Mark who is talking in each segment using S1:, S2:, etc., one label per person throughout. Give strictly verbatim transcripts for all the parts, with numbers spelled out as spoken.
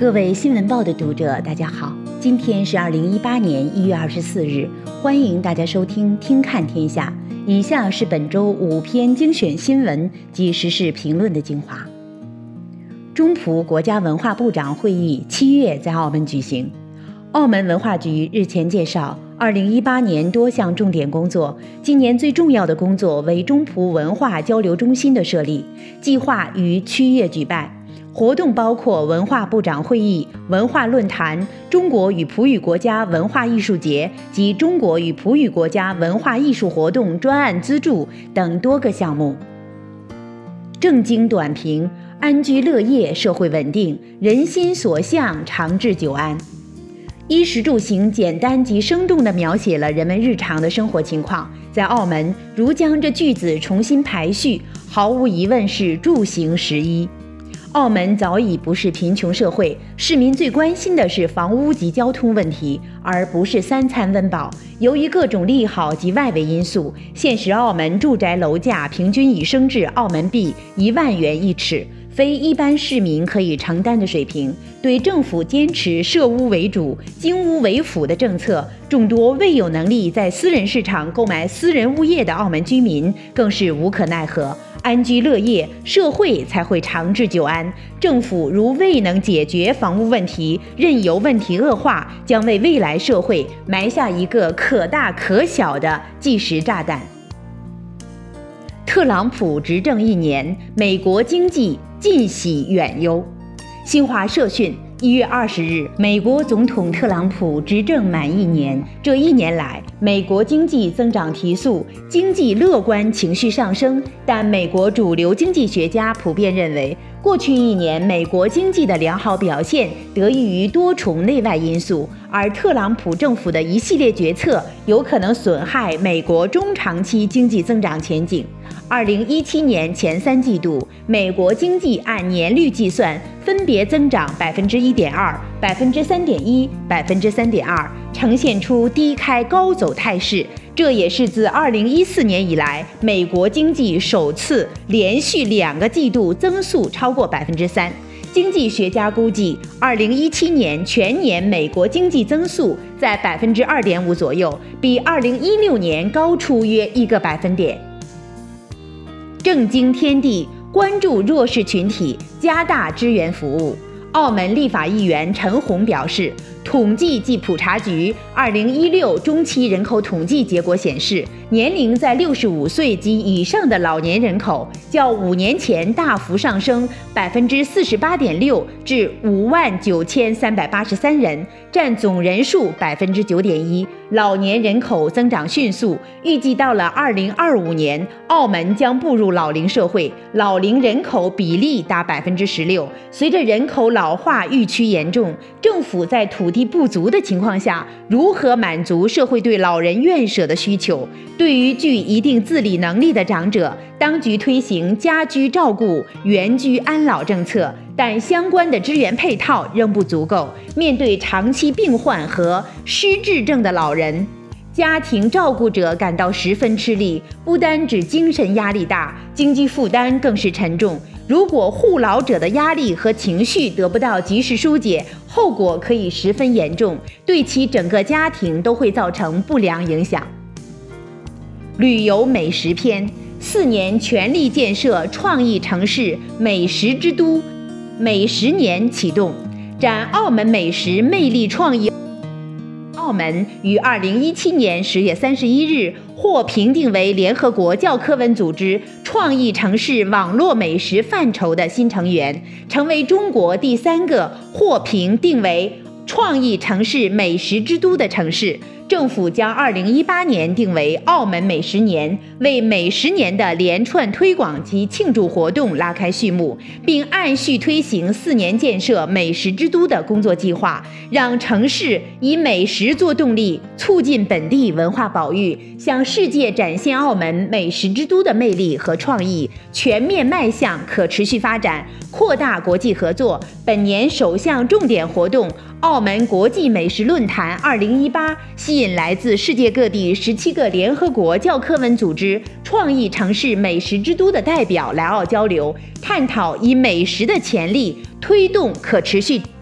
S1: 各位新闻报的读者，大家好，今天是二零一八年一月二十四日，欢迎大家收听《听看天下》。以下是本周五篇精选新闻及时事评论的精华。中葡国家文化部长会议七月在澳门举行。澳门文化局日前介绍，二零一八年多项重点工作，今年最重要的工作为中葡文化交流中心的设立，计划于七月举办。活动包括文化部长会议、文化论坛、中国与葡语国家文化艺术节及中国与葡语国家文化艺术活动专案资助等多个项目。正经短评：安居乐业，社会稳定，人心所向，长治久安。衣食住行简单及生动地描写了人们日常的生活情况。在澳门，如将这句子重新排序，毫无疑问是住行食衣。澳门早已不是贫穷社会，市民最关心的是房屋及交通问题，而不是三餐温饱。由于各种利好及外围因素，现时澳门住宅楼价平均已升至澳门币一万元一尺，非一般市民可以承担的水平。对政府坚持设屋为主、经屋为辅的政策，众多未有能力在私人市场购买私人物业的澳门居民更是无可奈何。安居乐业，社会才会长治久安。政府如未能解决房屋问题，任由问题恶化，将为未来社会埋下一个可大可小的计时炸弹。特朗普执政一年，美国经济尽喜远忧。新华社讯，一月二十日，美国总统特朗普执政满一年，这一年来，美国经济增长提速，经济乐观情绪上升。但美国主流经济学家普遍认为，过去一年美国经济的良好表现得益于多重内外因素，而特朗普政府的一系列决策有可能损害美国中长期经济增长前景。二零一七年前三季度，美国经济按年率计算，分别增长百分之一点二、百分之三点一、百分之三点二，呈现出低开高走态势。这也是自二零一四年以来，美国经济首次连续两个季度增速超过百分之三。经济学家估计，二零一七年全年美国经济增速在百分之二点五左右，比二零一六年高出约一个百分点。政经天地关注弱势群体，加大支援服务。澳门立法议员陈红表示，统计及普查局二零一六中期人口统计结果显示，年龄在六十五岁及以上的老年人口较五年前大幅上升百分之四十八点六至五万九千三百八十三人，占总人数百分之九点一。老年人口增长迅速，预计到了二零二五年，澳门将步入老龄社会，老龄人口比例达百分之十六。随着人口老化预趋严重，政府在土地不足的情况下，如何满足社会对老人院舍的需求？对于具一定自理能力的长者，当局推行家居照顾、原居安老政策，但相关的支援配套仍不足够。面对长期病患和失智症的老人，家庭照顾者感到十分吃力，不单指精神压力大，经济负担更是沉重。如果护老者的压力和情绪得不到及时疏解，后果可以十分严重，对其整个家庭都会造成不良影响。旅游美食篇：四年全力建设创意城市美食之都，美食年启动，展澳门美食魅力创意。澳门于二零一七年十月三十一日获评定为联合国教科文组织创意城市网络美食范畴的新成员，成为中国第三个获评定为创意城市美食之都的城市。政府将二零一八年定为澳门美食年，为美食年的连串推广及庆祝活动拉开序幕，并按序推行四年建设美食之都的工作计划，让城市以美食做动力，促进本地文化保育，向世界展现澳门美食之都的魅力和创意，全面迈向可持续发展，扩大国际合作。本年首项重点活动澳门国际美食论坛二零一八吸引来自世界各地十七个联合国教科文组织创意城市美食之都的代表来澳交流，探讨以美食的潜力推动可持续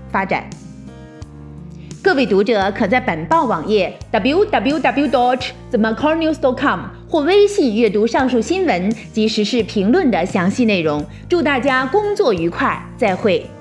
S1: 发展。各位读者可在本报网页 double-u double-u double-u dot the macau news dot com 或微信阅读上述新闻及时事评论的详细内容。祝大家工作愉快，再会。